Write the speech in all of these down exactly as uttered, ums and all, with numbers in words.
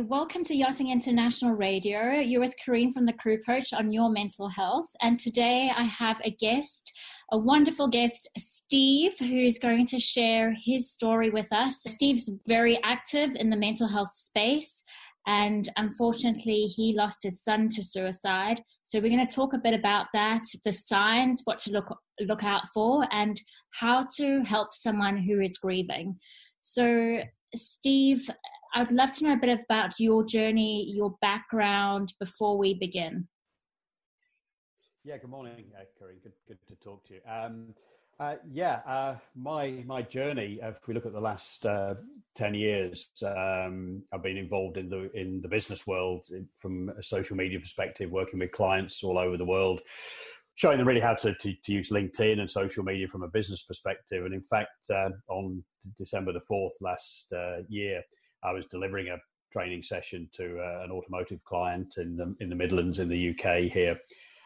welcome to Yachting International Radio. You're with Karine from the Crew Coach on your mental health. And today I have a guest, a wonderful guest, Steve, who's going to share his story with us. Steve's very active in the mental health space, and unfortunately he lost his son to suicide. So we're going to talk a bit about that, the signs, what to look look out for, and how to help someone who is grieving. So Steve, I'd love to know a bit about your journey, your background before we begin. Yeah, good morning, uh, Karine. Good, good to talk to you. Um, uh, yeah, uh, my my journey. Uh, if we look at the last uh, ten years, um, I've been involved in the in the business world from a social media perspective, working with clients all over the world, showing them really how to, to, to use LinkedIn and social media from a business perspective. And in fact, uh, on December the fourth last uh, year, I was delivering a training session to uh, an automotive client in the in the Midlands in the U K here.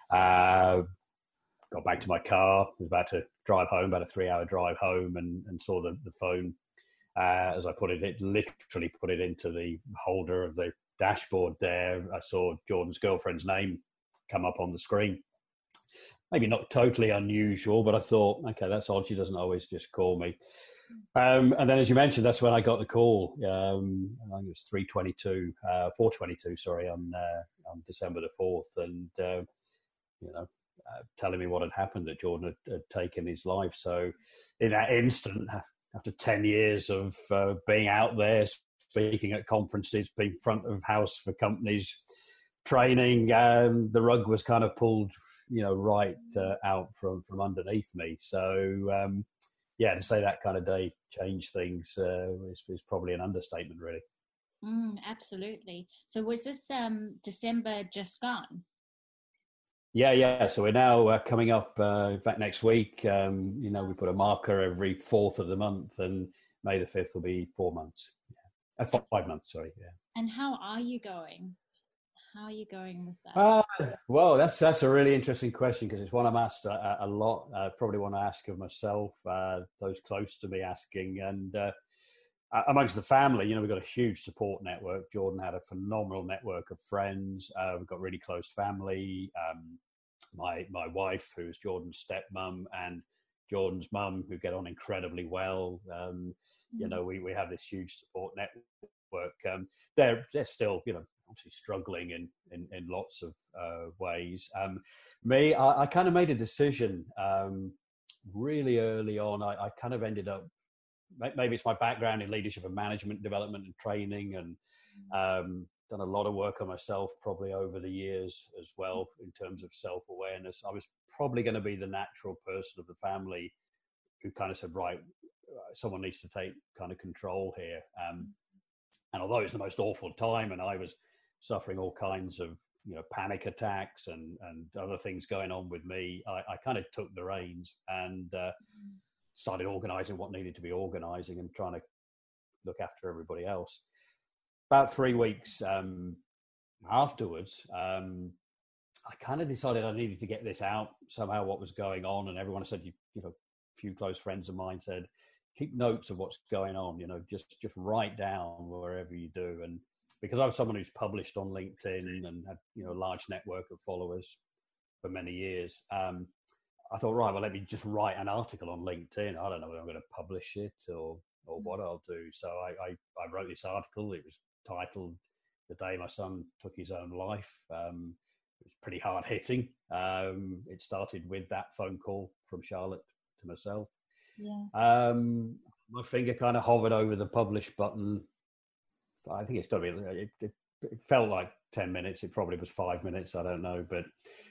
Uh, got back to my car, was about to drive home, about a three-hour drive home, and, and saw the, the phone uh, as I put it, it literally put it into the holder of the dashboard there. I saw Jordan's girlfriend's name come up on the screen. Maybe not totally unusual, but I thought, okay, that's odd. She doesn't always just call me. Um, and then, as you mentioned, that's when I got the call. Um, I think it was three twenty-two, uh, four twenty-two, sorry, on uh, on December the fourth, and uh, you know, uh, telling me what had happened, that Jordan had, had taken his life. So, in that instant, after ten years of uh, being out there, speaking at conferences, being front of house for companies, training, um, the rug was kind of pulled, you know, right uh, out from from underneath me. So. Um, Yeah, to say that kind of day changed things uh, is, is probably an understatement, really. Mm, absolutely. So was this um, December just gone? Yeah, yeah. So we're now uh, coming up, uh, in fact, next week, um, you know, we put a marker every fourth of the month, and May the fifth will be four months. Yeah. Uh, five months, sorry. Yeah. And how are you going? How are you going with that? Uh, well, that's that's a really interesting question, because it's one I'm asked a, a lot. Uh, probably want to ask of myself, uh, those close to me asking, and uh, amongst the family, you know, we've got a huge support network. Jordan had a phenomenal network of friends. Uh, we've got really close family. Um, my my wife, who's Jordan's stepmom, and Jordan's mum, who get on incredibly well. Um, mm-hmm. You know, we we have this huge support network. Um, they're they're still, you know, obviously struggling in, in, in lots of uh, ways. Um, me, I, I kind of made a decision um, really early on. I, I kind of ended up, maybe it's my background in leadership and management development and training, and um, done a lot of work on myself probably over the years as well in terms of self-awareness. I was probably going to be the natural person of the family who kind of said, right, someone needs to take kind of control here. Um, and although it's the most awful time, and I was suffering all kinds of, you know, panic attacks and, and other things going on with me, I, I kind of took the reins and uh, started organizing what needed to be organizing and trying to look after everybody else. About three weeks um, afterwards, um, I kind of decided I needed to get this out somehow, what was going on. And everyone said, you, you know, a few close friends of mine said, keep notes of what's going on, you know, just, just write down wherever you do. And because I was someone who's published on LinkedIn and had, you know, a large network of followers for many years, um, I thought, right, well, let me just write an article on LinkedIn. I don't know whether I'm going to publish it or or what I'll do. So I, I, I wrote this article. It was titled "The Day My Son Took His Own Life." Um, it was pretty hard hitting. Um, it started with that phone call from Charlotte to myself. Yeah. Um, my finger kind of hovered over the publish button. I think it's got to be, it, it, it felt like ten minutes. It probably was five minutes. I don't know. But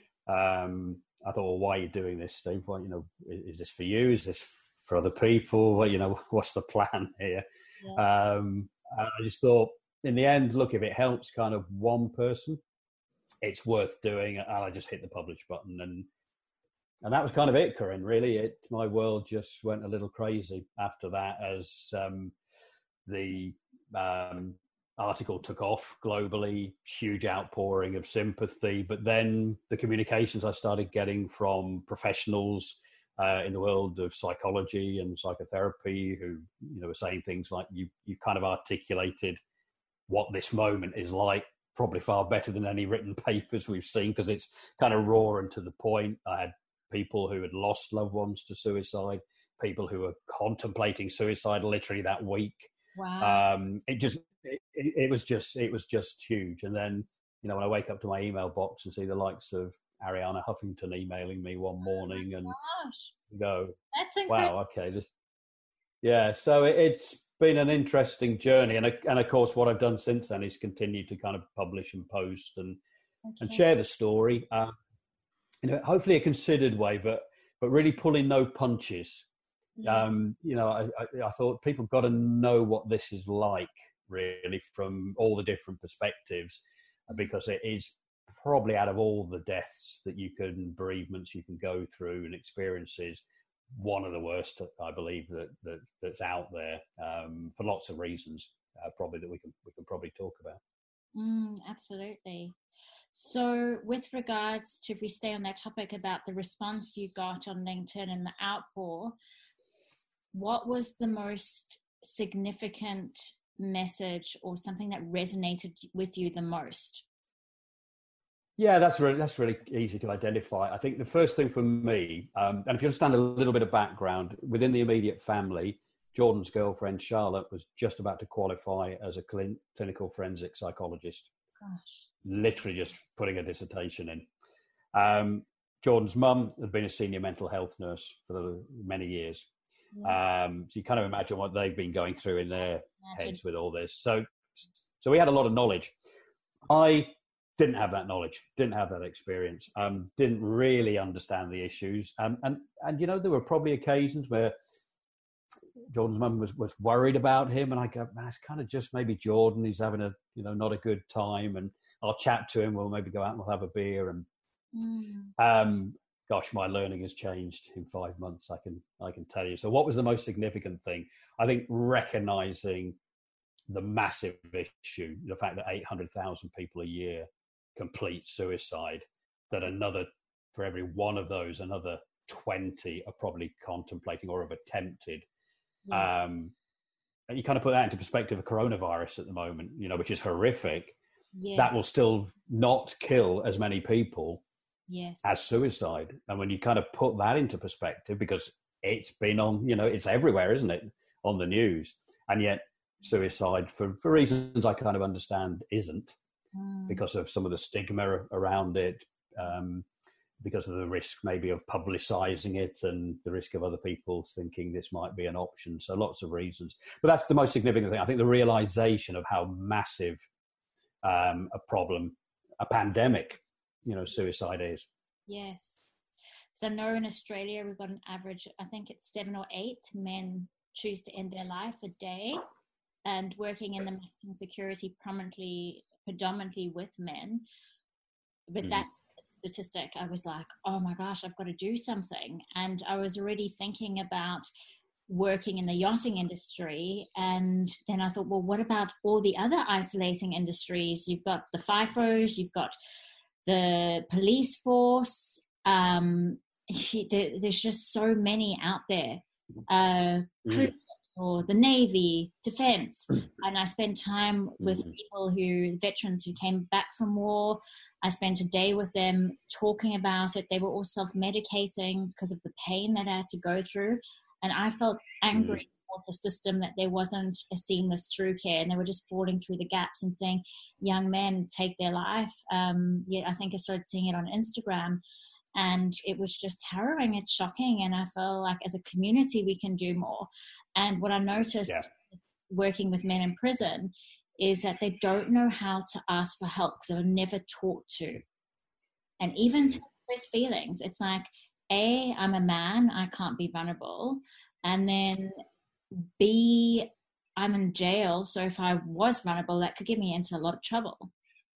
um, I thought, well, why are you doing this, Steve? Well, you know, is, is this for you? Is this for other people? Well, you know, what's the plan here? Yeah. Um, I just thought, in the end, look, if it helps kind of one person, it's worth doing. And I just hit the publish button, and and that was kind of it, Karine. Really, it my world just went a little crazy after that, as um, the um, article took off globally, huge outpouring of sympathy. But then the communications I started getting from professionals uh, in the world of psychology and psychotherapy, who, you know, were saying things like, you you kind of articulated what this moment is like, probably far better than any written papers we've seen, because it's kind of raw and to the point. I had people who had lost loved ones to suicide, people who were contemplating suicide literally that week. Wow. Um, it just, it, it was just, it was just huge. And then, you know, when I wake up to my email box and see the likes of Ariana Huffington emailing me one morning oh and gosh. go, That's incredible. wow, okay, this, yeah. So it, it's been an interesting journey. And, and of course, what I've done since then is continue to kind of publish and post and, okay. and share the story, uh, in a, hopefully a considered way, but, but really pulling no punches. Yeah. Um, you know, I, I, I thought people got to know what this is like, really, from all the different perspectives, because it is probably, out of all the deaths that you can, bereavements you can go through and experiences, one of the worst, I believe, that, that that's out there, um, for lots of reasons, uh, probably that we can we can probably talk about. Mm, absolutely. So with regards to, if we stay on that topic about the response you got on LinkedIn and the outpour, what was the most significant message or something that resonated with you the most? Yeah, that's really, that's really easy to identify. I think the first thing for me, um, and if you understand a little bit of background, within the immediate family, Jordan's girlfriend, Charlotte, was just about to qualify as a clin- clinical forensic psychologist. Gosh. Literally just putting a dissertation in. Um, Jordan's mum had been a senior mental health nurse for many years. Yeah. Um, so you kind of imagine what they've been going through in their imagine. heads with all this. So, so we had a lot of knowledge. I didn't have that knowledge, didn't have that experience, um, didn't really understand the issues. Um, and, and, you know, there were probably occasions where Jordan's mum was, was worried about him. And I go, man, it's kind of just maybe Jordan. He's having a, you know, not a good time. And I'll chat to him. We'll maybe go out and we'll have a beer. And, mm. um, gosh, my learning has changed in five months. I can, I can tell you. So what was the most significant thing? I think recognizing the massive issue, the fact that eight hundred thousand people a year complete suicide, that another, for every one of those, another twenty are probably contemplating or have attempted. Yeah. Um, and you kind of put that into perspective of coronavirus at the moment, you know, which is horrific. Yes. That will still not kill as many people yes. as suicide. And when you kind of put that into perspective, because it's been on, you know, it's everywhere, isn't it, on the news, and yet suicide, for, for reasons I kind of understand, isn't, mm. because of some of the stigma around it, um, because of the risk maybe of publicizing it and the risk of other people thinking this might be an option. So lots of reasons. But that's the most significant thing. I think the realization of how massive um, a problem, a pandemic, you know, suicide is. Yes. So I know in Australia, we've got an average, I think it's seven or eight men choose to end their life a day. And working in the maximum security predominantly, predominantly with men. But mm. that statistic, I was like, oh my gosh, I've got to do something. And I was already thinking about working in the yachting industry. And then I thought, well, what about all the other isolating industries? You've got the FIFOs, you've got the police force. Um, there's just so many out there. Uh, crew- mm. or the Navy, defense. And I spent time with mm-hmm. people who, veterans who came back from war. I spent a day with them talking about it. They were all self-medicating because of the pain that I had to go through. And I felt angry mm-hmm. with the system that there wasn't a seamless through care, and they were just falling through the gaps and saying, young men take their life. Um, yeah, I think I started seeing it on Instagram. And it was just harrowing. It's shocking. And I feel like as a community, we can do more. And what I noticed yeah. working with men in prison is that they don't know how to ask for help because they were never taught to. And even to express feelings, it's like, A, I'm a man, I can't be vulnerable. And then B, I'm in jail. So if I was vulnerable, that could get me into a lot of trouble.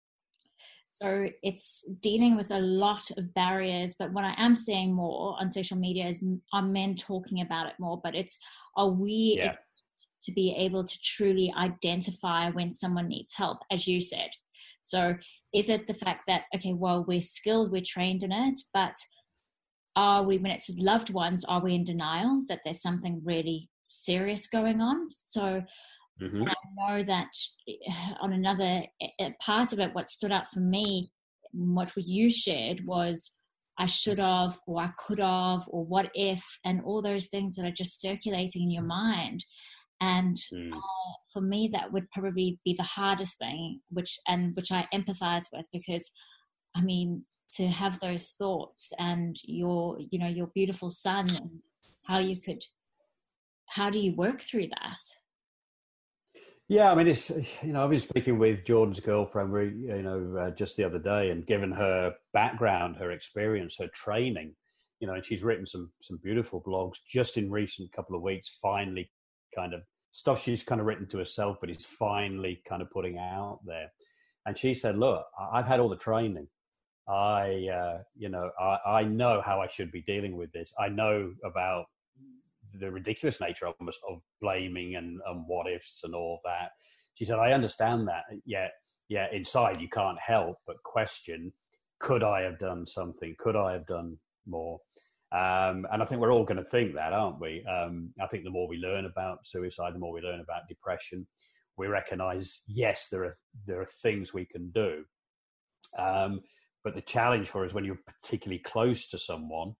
So it's dealing with a lot of barriers, but what I am seeing more on social media is are men talking about it more, but it's, are we yeah. to be able to truly identify when someone needs help, as you said. So is it the fact that, okay, well, we're skilled, we're trained in it, but are we, when it's loved ones, are we in denial that there's something really serious going on? So Mm-hmm. And I know that on another part of it, what stood out for me, what you shared was, I should have, or I could have, or what if, and all those things that are just circulating in your mind. And Mm. uh, for me, that would probably be the hardest thing, which and which I empathize with, because, I mean, to have those thoughts and your, you know, your beautiful son, and how you could, how do you work through that? Yeah, I mean, it's, you know, I've been speaking with Jordan's girlfriend, you know, uh, just the other day, and given her background, her experience, her training, you know, and she's written some some beautiful blogs just in recent couple of weeks, finally kind of stuff she's kind of written to herself, but is finally kind of putting out there. And she said, look, I've had all the training. I, uh, you know, I, I know how I should be dealing with this. I know about the ridiculous nature almost of blaming and, and what ifs and all that. She said, I understand that. Yet, yeah, inside you can't help but question, could I have done something? Could I have done more? Um, and I think we're all going to think that, aren't we? Um, I think the more we learn about suicide, the more we learn about depression, we recognize, yes, there are there are things we can do. Um, but the challenge for us when you're particularly close to someone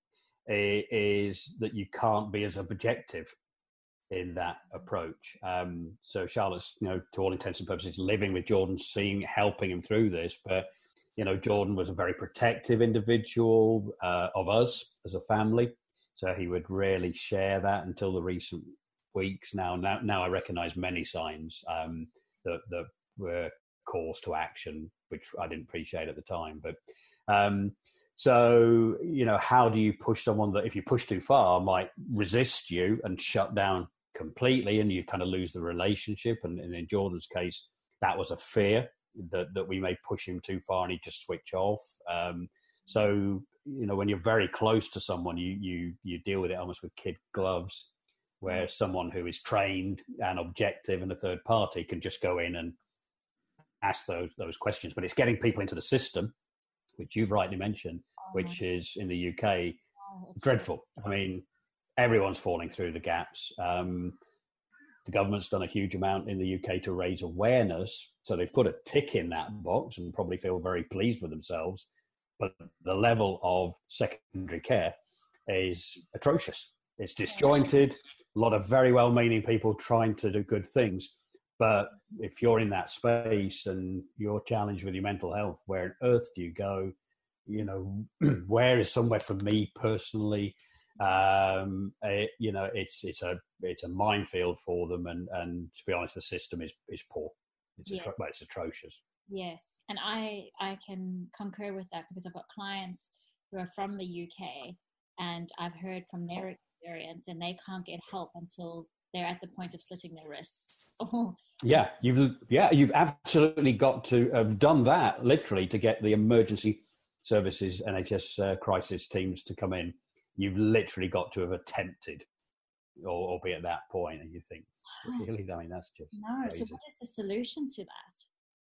is that you can't be as objective in that approach. Um, so Charlotte's, you know, to all intents and purposes, living with Jordan, seeing, helping him through this. But, you know, Jordan was a very protective individual uh, of us as a family. So he would rarely share that until the recent weeks. Now, now, now I recognize many signs um, that, that were calls to action, which I didn't appreciate at the time. But um, so, you know, how do you push someone that if you push too far might resist you and shut down completely, and you kind of lose the relationship? And, and in Jordan's case, that was a fear that, that we may push him too far and he'd just switch off. Um, so, you know, when you're very close to someone, you, you, you deal with it almost with kid gloves, where someone who is trained and objective and a third party can just go in and ask those, those questions. But it's getting people into the system, which you've rightly mentioned, which is in the U K, oh, dreadful. I mean, everyone's falling through the gaps. Um, the government's done a huge amount in the U K to raise awareness. So they've put a tick in that box and probably feel very pleased with themselves. But the level of secondary care is atrocious. It's disjointed, a lot of very well-meaning people trying to do good things. But if you're in that space and you're challenged with your mental health, where on earth do you go? You know, where is somewhere for me personally? Um, it, you know, it's it's a it's a minefield for them, and, and to be honest, the system is is poor. It's yes. atro- well, it's atrocious. Yes, and I I can concur with that, because I've got clients who are from the U K, and I've heard from their experience, and they can't get help until they're at the point of slitting their wrists. Oh. Yeah, you've yeah you've absolutely got to have done that literally to get the emergency services N H S uh, crisis teams to come in. You've literally got to have attempted, or, or be at that point, and you think, really? I mean, that's just no. crazy. So, what is the solution to that?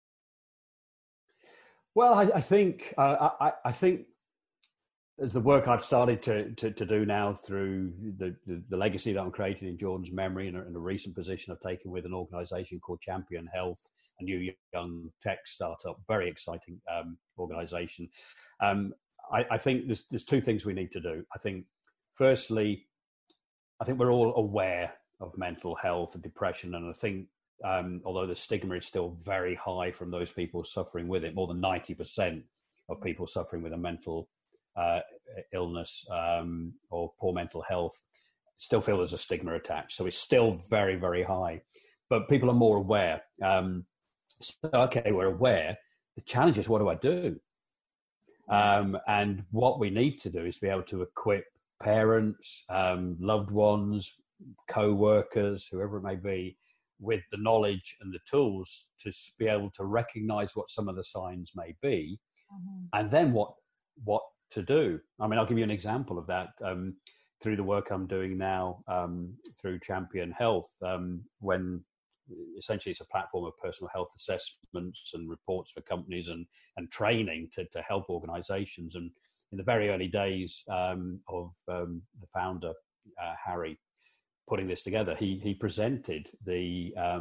Well, I, I think uh, I, I think as the work I've started to, to, to do now through the, the, the legacy that I'm creating in Jordan's memory, and a, and a recent position I've taken with an organisation called Champion Health, a new young tech startup, very exciting um, organisation. Um, I, I think there's, there's two things we need to do. I think, firstly, I think we're all aware of mental health and depression, and I think um, although the stigma is still very high from those people suffering with it, more than ninety percent of people suffering with a mental Uh, illness um, or poor mental health still feel there's a stigma attached. So it's still very, very high. But people are more aware. Um, so, okay, we're aware. The challenge is, what do I do? Um, and what we need to do is be able to equip parents, um, loved ones, co-workers, whoever it may be, with the knowledge and the tools to be able to recognize what some of the signs may be, mm-hmm. and then what what to do. I mean, I'll give you an example of that um, through the work I'm doing now um, through Champion Health, um, when essentially it's a platform of personal health assessments and reports for companies and, and training to, to help organizations. And in the very early days um, of um, the founder, uh, Harry, putting this together, he, he presented the, um,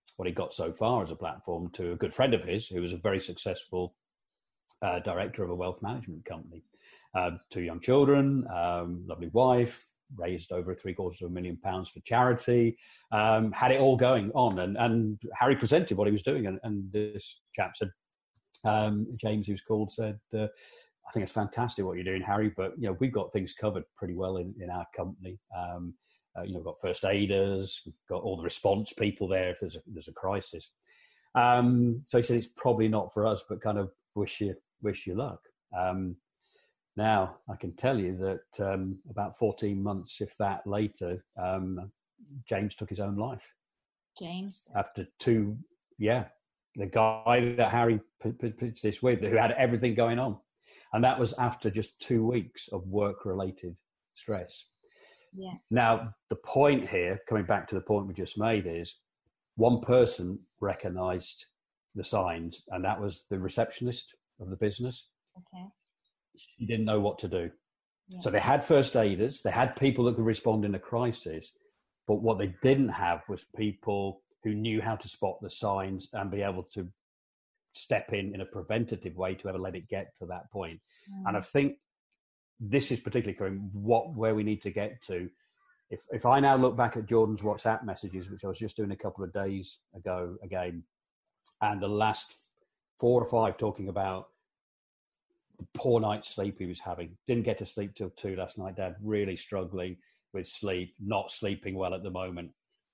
what he got so far as a platform to a good friend of his who was a very successful uh, director of a wealth management company. Uh, two young children, um, lovely wife, raised over three quarters of a million pounds for charity, um, had it all going on. And, and Harry presented what he was doing. And, and this chap said, um, James, who's called, said, uh, I think it's fantastic what you're doing, Harry, but, you know, we've got things covered pretty well in, in our company. Um, uh, you know, we've got first aiders, we've got all the response people there if there's a, there's a crisis. Um, so he said, it's probably not for us, but kind of wish you, wish you luck. Um, Now, I can tell you that um, about fourteen months, if that later, um, James took his own life. James? After two, yeah, the guy that Harry puts this with, who had everything going on. And that was after just two weeks of work-related stress. Yeah. Now, the point here, coming back to the point we just made, is one person recognised the signs, and that was the receptionist of the business. Okay. She didn't know what to do. Yeah. So they had first aiders, they had people that could respond in a crisis, but what they didn't have was people who knew how to spot the signs and be able to step in in a preventative way to ever let it get to that point. Mm. And I think this is particularly what where we need to get to. If if I now look back at Jordan's WhatsApp messages, which I was just doing a couple of days ago again, and the last four or five talking about the poor night's sleep he was having. Didn't get to sleep till two last night, Dad. Really struggling with sleep, not sleeping well at the moment.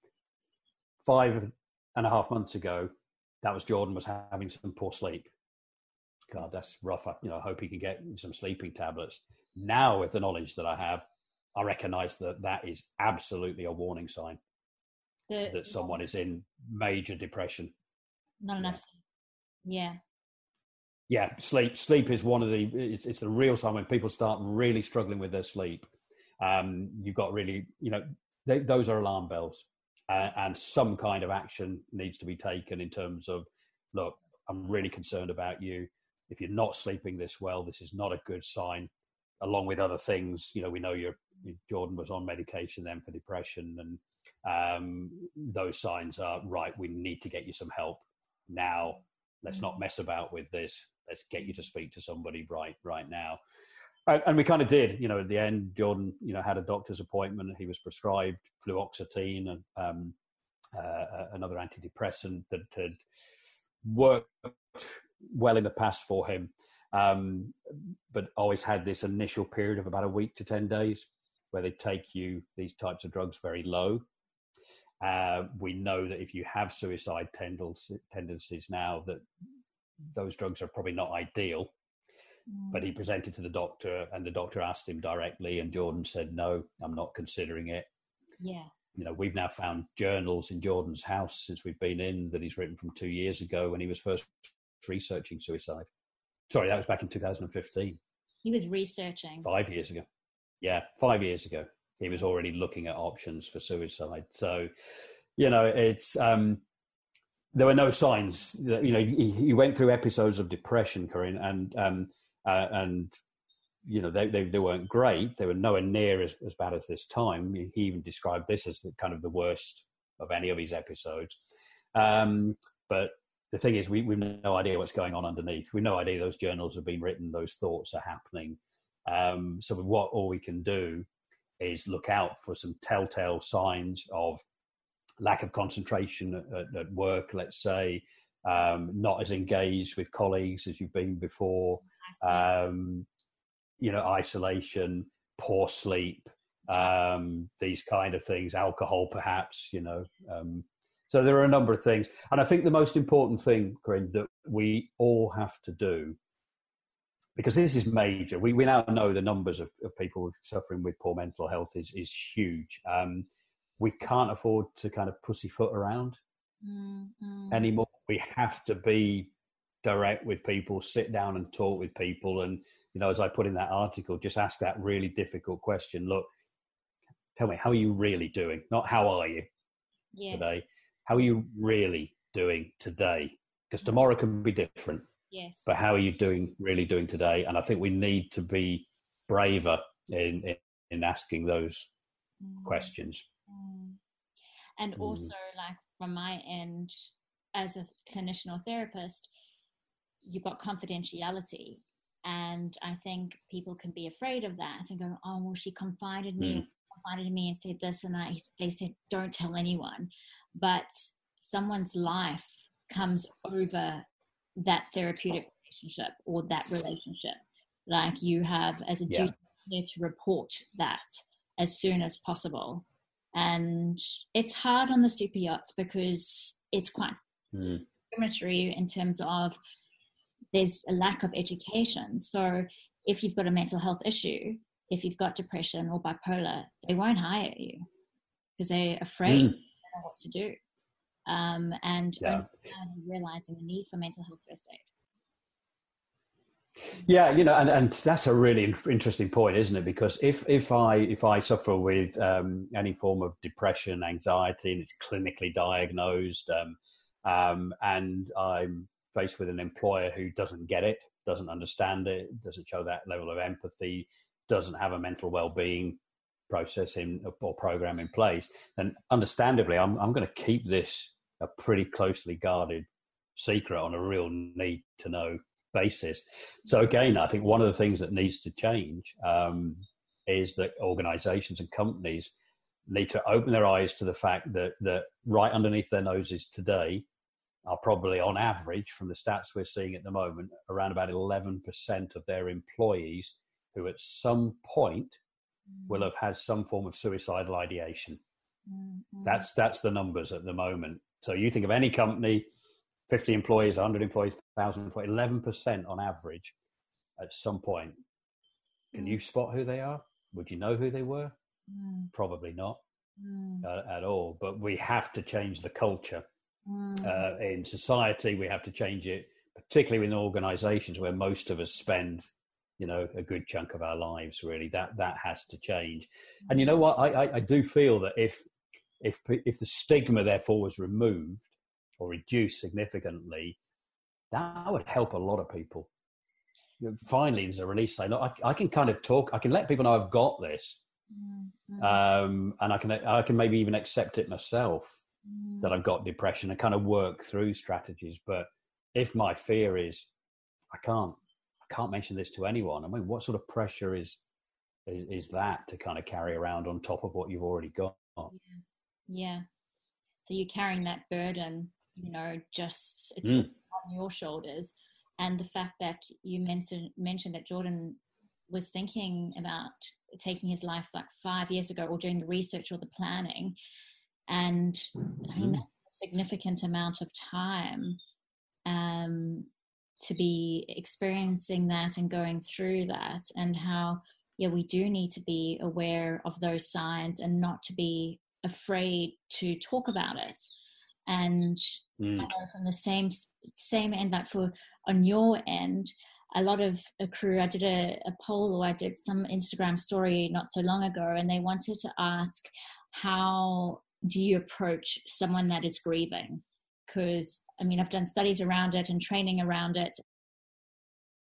Five and a half months ago, that was Jordan was having some poor sleep. God, that's rough. I, you know, I hope he can get some sleeping tablets. Now, with the knowledge that I have, I recognise that that is absolutely a warning sign the, that someone is in major depression. Not enough sleep. Yeah. Yeah, sleep. Sleep is one of the. It's, it's the real sign when people start really struggling with their sleep. Um, you've got really, you know, they, those are alarm bells, uh, and some kind of action needs to be taken in terms of, look, I'm really concerned about you. If you're not sleeping this well, this is not a good sign. Along with other things, you know, we know you're Jordan was on medication then for depression, and um, those signs are right. We need to get you some help now. Let's not mess about with this. Let's get you to speak to somebody right right now. And, and we kind of did, you know, at the end, Jordan, you know, had a doctor's appointment. He was prescribed fluoxetine and um, uh, another antidepressant that had worked well in the past for him, um, but always had this initial period of about a week to ten days where they take you these types of drugs very low. Uh, we know that if you have suicide tendencies now, that those drugs are probably not ideal. Mm. But he presented to the doctor, and the doctor asked him directly, and Jordan said, "No, I'm not considering it." Yeah. You know, we've now found journals in Jordan's house since we've been in that he's written from two years ago when he was first researching suicide. Sorry, that was back in two thousand fifteen. He was researching. Five years ago. Yeah, five years ago. He was already looking at options for suicide. So, you know, it's um, there were no signs. That, you know, he, he went through episodes of depression, Corinne, and um, uh, and you know they, they they weren't great. They were nowhere near as, as bad as this time. He even described this as the, kind of the worst of any of his episodes. Um, but the thing is, we we've no idea what's going on underneath. We've no idea those journals have been written. Those thoughts are happening. Um, so what all we can do is look out for some telltale signs of lack of concentration at, at work, let's say, um, not as engaged with colleagues as you've been before, um, you know, isolation, poor sleep, um, these kind of things, alcohol perhaps, you know. Um, so there are a number of things. And I think the most important thing, Corinne, that we all have to do, because this is major. We we now know the numbers of, of people suffering with poor mental health is is huge. Um, we can't afford to kind of pussyfoot around mm-hmm. anymore. We have to be direct with people, sit down and talk with people. And, you know, as I put in that article, just ask that really difficult question. Look, tell me, how are you really doing? Not how are you yes. today? How are you really doing today? Because tomorrow can be different. Yes. But how are you doing, really doing today? And I think we need to be braver in in, in asking those mm. questions. Mm. And Mm. also, like from my end, as a clinician or therapist, you've got confidentiality. And I think people can be afraid of that and go, oh, well, she confided me, Mm. confided in me and said this. And I, they said, don't tell anyone. But someone's life comes over that therapeutic relationship or that relationship. Like you have as a Yeah. duty to report that as soon as possible. And it's hard on the super yachts because it's quite Mm. discriminatory in terms of there's a lack of education. So if you've got a mental health issue, if you've got depression or bipolar, they won't hire you because they're afraid Mm. they don't know what to do. Um, and Yeah. only realizing the need for mental health first aid. Yeah, you know, and, and that's a really interesting point, isn't it? Because if if I if I suffer with um, any form of depression, anxiety, and it's clinically diagnosed, um, um, and I'm faced with an employer who doesn't get it, doesn't understand it, doesn't show that level of empathy, doesn't have a mental well-being process in or program in place, then understandably, I'm I'm going to keep this a pretty closely guarded secret on a real need to know basis. So again, I think one of the things that needs to change um, is that organizations and companies need to open their eyes to the fact that that right underneath their noses today are probably on average, from the stats we're seeing at the moment, around about eleven percent of their employees who at some point mm. will have had some form of suicidal ideation. Mm-hmm. That's that's the numbers at the moment. So you think of any company, fifty employees, one hundred employees, one thousand employees, eleven percent on average at some point. Can mm. you spot who they are? Would you know who they were? Mm. Probably not mm. uh, at all. But we have to change the culture mm. uh, in society. We have to change it, particularly in organizations where most of us spend, you know, a good chunk of our lives, really. That that has to change. Mm. And you know what? I, I, I do feel that if, if, if the stigma, therefore, was removed, or reduce significantly, that would help a lot of people. Finally, there's a release saying, look, I, I can kind of talk, I can let people know I've got this. Mm-hmm. Um, and I can I can maybe even accept it myself mm. that I've got depression and kind of work through strategies. But if my fear is, I can't, I can't mention this to anyone, I mean, what sort of pressure is, is, is that to kind of carry around on top of what you've already got? Yeah. yeah. So you're carrying that burden, you know, just it's mm. on your shoulders. And the fact that you mentioned mentioned that Jordan was thinking about taking his life like five years ago, or doing the research or the planning, and I mean mm. that's a significant amount of time um, to be experiencing that and going through that, and how yeah we do need to be aware of those signs and not to be afraid to talk about it. And mm. I know from the same same end, like for on your end, a lot of a crew, I did a, a poll, or I did some Instagram story not so long ago, and they wanted to ask, how do you approach someone that is grieving? Because I mean, I've done studies around it and training around it,